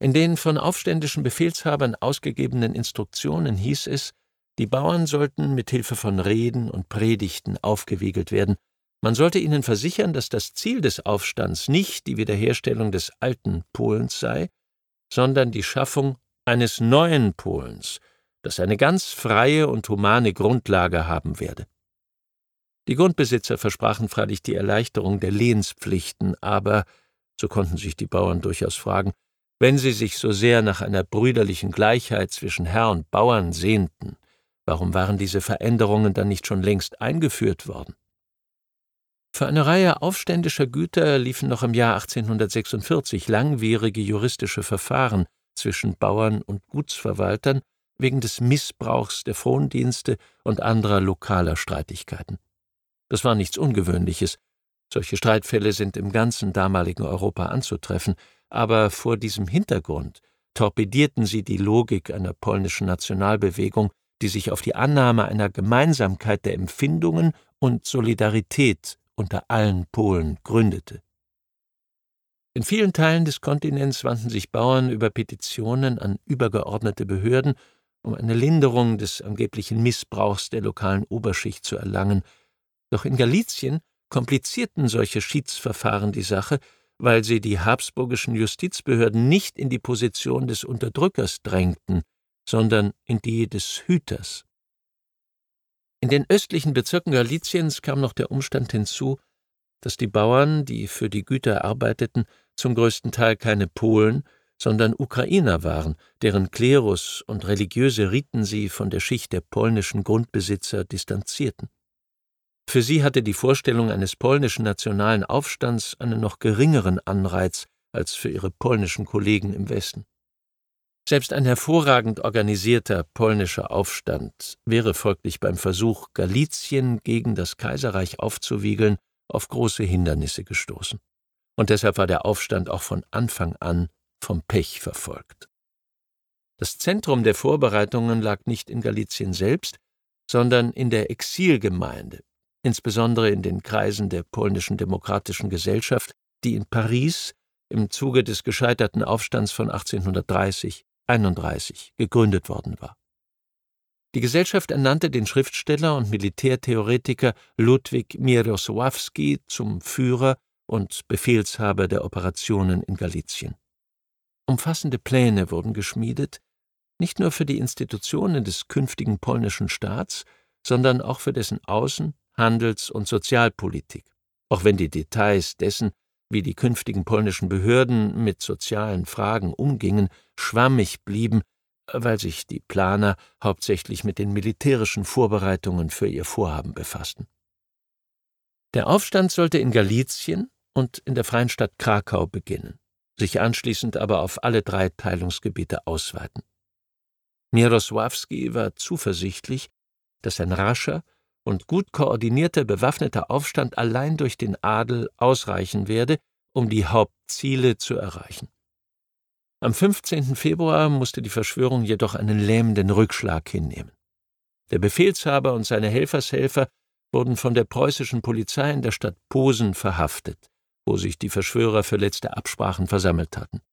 In den von aufständischen Befehlshabern ausgegebenen Instruktionen hieß es, die Bauern sollten mit Hilfe von Reden und Predigten aufgewiegelt werden. Man sollte ihnen versichern, dass das Ziel des Aufstands nicht die Wiederherstellung des alten Polens sei, sondern die Schaffung eines neuen Polens, das eine ganz freie und humane Grundlage haben werde. Die Grundbesitzer versprachen freilich die Erleichterung der Lehenspflichten, aber, so konnten sich die Bauern durchaus fragen, wenn sie sich so sehr nach einer brüderlichen Gleichheit zwischen Herr und Bauern sehnten, warum waren diese Veränderungen dann nicht schon längst eingeführt worden? Für eine Reihe aufständischer Güter liefen noch im Jahr 1846 langwierige juristische Verfahren zwischen Bauern und Gutsverwaltern wegen des Missbrauchs der Frondienste und anderer lokaler Streitigkeiten. Das war nichts Ungewöhnliches. Solche Streitfälle sind im ganzen damaligen Europa anzutreffen, aber vor diesem Hintergrund torpedierten sie die Logik einer polnischen Nationalbewegung, die sich auf die Annahme einer Gemeinsamkeit der Empfindungen und Solidarität unter allen Polen gründete. In vielen Teilen des Kontinents wandten sich Bauern über Petitionen an übergeordnete Behörden, um eine Linderung des angeblichen Missbrauchs der lokalen Oberschicht zu erlangen. Doch in Galizien komplizierten solche Schiedsverfahren die Sache, weil sie die habsburgischen Justizbehörden nicht in die Position des Unterdrückers drängten, sondern in die des Hüters. In den östlichen Bezirken Galiciens kam noch der Umstand hinzu, dass die Bauern, die für die Güter arbeiteten, zum größten Teil keine Polen, sondern Ukrainer waren, deren Klerus und religiöse Riten sie von der Schicht der polnischen Grundbesitzer distanzierten. Für sie hatte die Vorstellung eines polnischen nationalen Aufstands einen noch geringeren Anreiz als für ihre polnischen Kollegen im Westen. Selbst ein hervorragend organisierter polnischer Aufstand wäre folglich beim Versuch, Galizien gegen das Kaiserreich aufzuwiegeln, auf große Hindernisse gestoßen. Und deshalb war der Aufstand auch von Anfang an vom Pech verfolgt. Das Zentrum der Vorbereitungen lag nicht in Galizien selbst, sondern in der Exilgemeinde, insbesondere in den Kreisen der polnischen Demokratischen Gesellschaft, die in Paris im Zuge des gescheiterten Aufstands von 1830/31 gegründet worden war. Die Gesellschaft ernannte den Schriftsteller und Militärtheoretiker Ludwik Mierosławski zum Führer und Befehlshaber der Operationen in Galizien. Umfassende Pläne wurden geschmiedet, nicht nur für die Institutionen des künftigen polnischen Staats, sondern auch für dessen Außen-, Handels- und Sozialpolitik, auch wenn die Details dessen, wie die künftigen polnischen Behörden mit sozialen Fragen umgingen, schwammig blieben, weil sich die Planer hauptsächlich mit den militärischen Vorbereitungen für ihr Vorhaben befassten. Der Aufstand sollte in Galizien und in der freien Stadt Krakau beginnen, sich anschließend aber auf alle 3 Teilungsgebiete ausweiten. Mierosławski war zuversichtlich, dass ein rascher und gut koordinierter bewaffneter Aufstand allein durch den Adel ausreichen werde, um die Hauptziele zu erreichen. Am 15. Februar musste die Verschwörung jedoch einen lähmenden Rückschlag hinnehmen. Der Befehlshaber und seine Helfershelfer wurden von der preußischen Polizei in der Stadt Posen verhaftet, wo sich die Verschwörer für letzte Absprachen versammelt hatten.